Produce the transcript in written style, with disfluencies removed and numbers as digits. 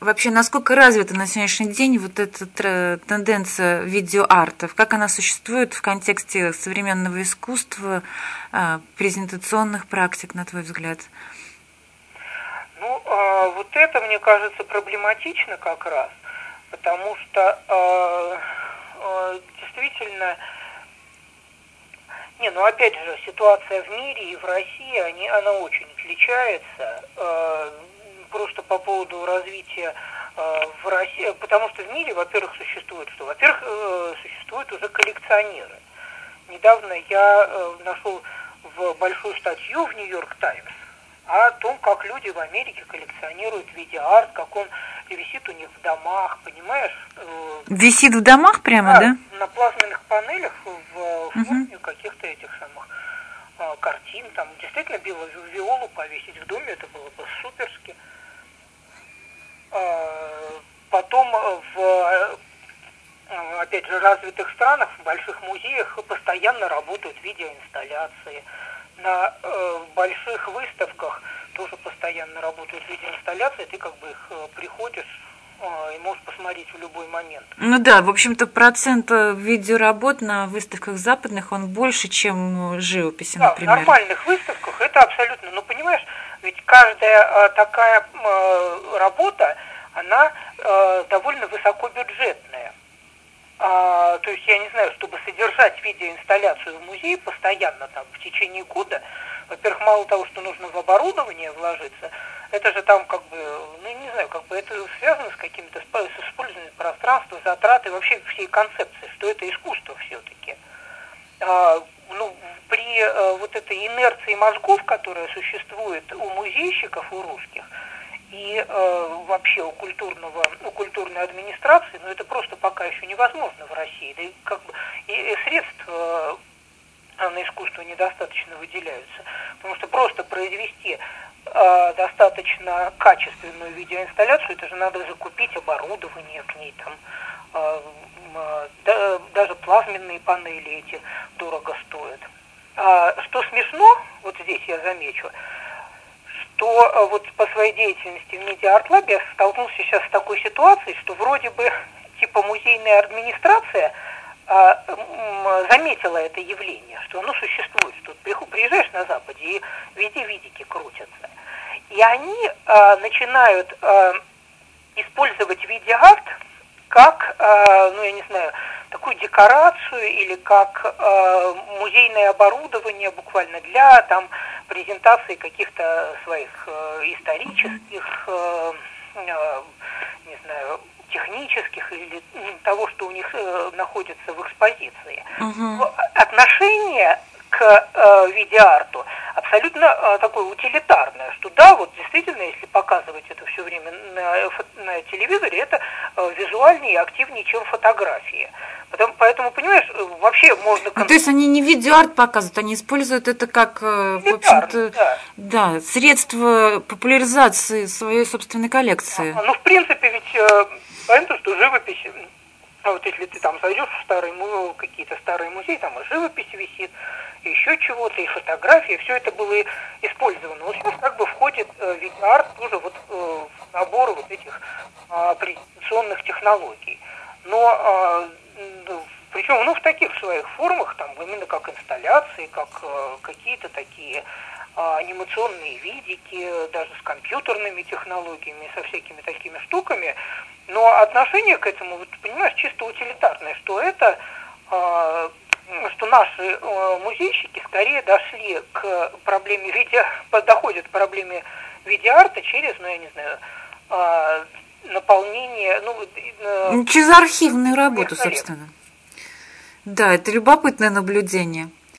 вообще, насколько развита на сегодняшний день вот эта тенденция видеоартов? Как она существует в контексте современного искусства, презентационных практик, на твой взгляд? Ну, вот это, мне кажется, проблематично как раз, потому что действительно, ну опять же, ситуация в мире и в России, она очень отличается, просто по поводу развития в России, потому что в мире, во-первых, существует что? Во-первых, существуют уже коллекционеры. Недавно я нашел большую статью в Нью-Йорк Таймс о том, как люди в Америке коллекционируют видеоарт, как он висит у них в домах, понимаешь? Висит в домах прямо, да? На плазменных панелях в форме каких-то этих самых картин. Там действительно виолу повесить в доме, это было бы суперски. Потом опять же, развитых странах, в больших музеях постоянно работают видеоинсталляции. На больших выставках тоже постоянно работают видеоинсталляции, ты как бы их приходишь и можешь посмотреть в любой момент. Ну да, в общем-то, процент видеоработ на выставках западных, он больше, чем живописи, например. Да, в нормальных выставках это абсолютно, но понимаешь, ведь каждая такая работа, она довольно высокобюджетная. То есть, я не знаю, чтобы содержать видеоинсталляцию в музее постоянно там в течение года, во-первых, мало того, что нужно в оборудование вложиться, это же там как бы, не знаю, как бы это связано с какими-то, с использованием пространства, затраты, вообще всей концепции, что это искусство все-таки. При вот этой инерции мозгов, которая существует у музейщиков, у русских, и вообще у культурной администрации, это просто пока еще невозможно в России. Да и как бы и средств на искусство недостаточно выделяются. Потому что просто произвести достаточно качественную видеоинсталляцию, это же надо закупить оборудование к ней, там, даже плазменные панели эти дорого стоят. Что смешно, вот здесь я замечу, что вот по своей деятельности в Media Art Lab я столкнулся сейчас с такой ситуацией, что вроде бы типа музейная администрация заметила это явление, что оно существует, что приезжаешь на Западе и везде видики крутятся. И они начинают использовать видеоарт как, я не знаю, такую декорацию или как музейное оборудование буквально для там презентации каких-то своих исторических, не знаю, технических или того, что у них находится в экспозиции. Отношение к видеоарту абсолютно такое утилитарное, что да, вот действительно, если показывать это все время на телевизоре, это визуальнее и активнее, чем фотографии. Поэтому, понимаешь, вообще можно... То есть они не видеоарт показывают, они используют это как, в общем-то, да, средство популяризации своей собственной коллекции. В принципе, ведь понятно, что живопись, вот если ты там зайдешь в какие-то старые музеи, там и живопись висит, и еще чего-то, и фотографии, все это было использовано. Вот сейчас как бы входит видеоарт тоже вот в набор вот этих презентационных технологий. Но причем, в таких своих формах, там, именно как инсталляции, как какие-то такие анимационные видики, даже с компьютерными технологиями, со всякими такими штуками. Но отношение к этому, вот, понимаешь, чисто утилитарное, что это, что наши музейщики скорее дошли к проблеме доходят к проблеме видеоарта через, я не знаю, наполнение, через архивную работу, собственно. Да, это любопытное наблюдение.